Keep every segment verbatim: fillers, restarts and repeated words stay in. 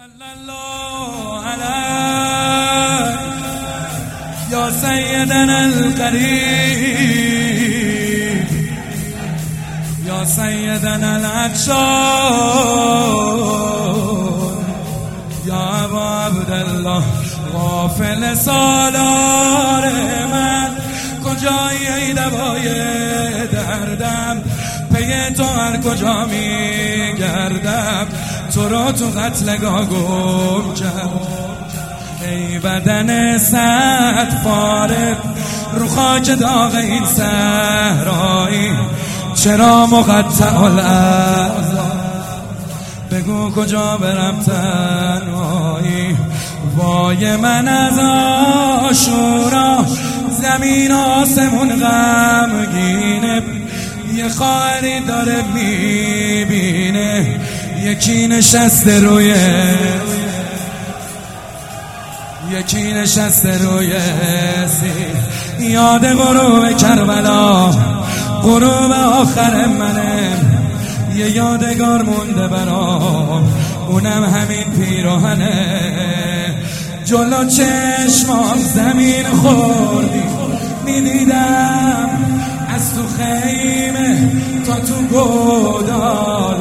صلی الله علیه یا سیدنا القریب یا سیدنا العطشان یا ابا عبدالله غافل سالار من کجایی ای دوای دردم پی تو هر کجا می گردم تو را تو قتلگاه گم کردم ای بدن صد فارغ رو خاک داغ این صحرایی چرا مقطع الاعضا بگو کجا برم تنهایی وای من از عاشورا زمین آسمون غمگینه یه خواهری داره میبینه یکی نشسته روی یکی نشسته روی سی یاد غروب کربلا غروب آخر منه یه یادگار مونده برام اونم همین پیراهنه جلو چشمام زمین خوردی میدیدم از تو خیمه تا تو گودال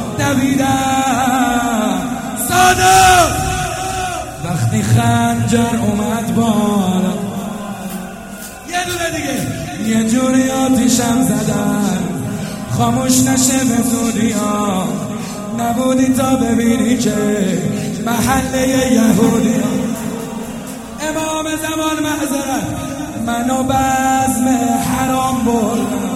دویدم صادق وقتی خنجر اومد بالا یه دونه دیگه یه جوری آتیشم زدن خاموش نشه به زودی ها نبودی تا ببینی که محله یهودی ها امام زمان معذرت منو بزم حرام بردن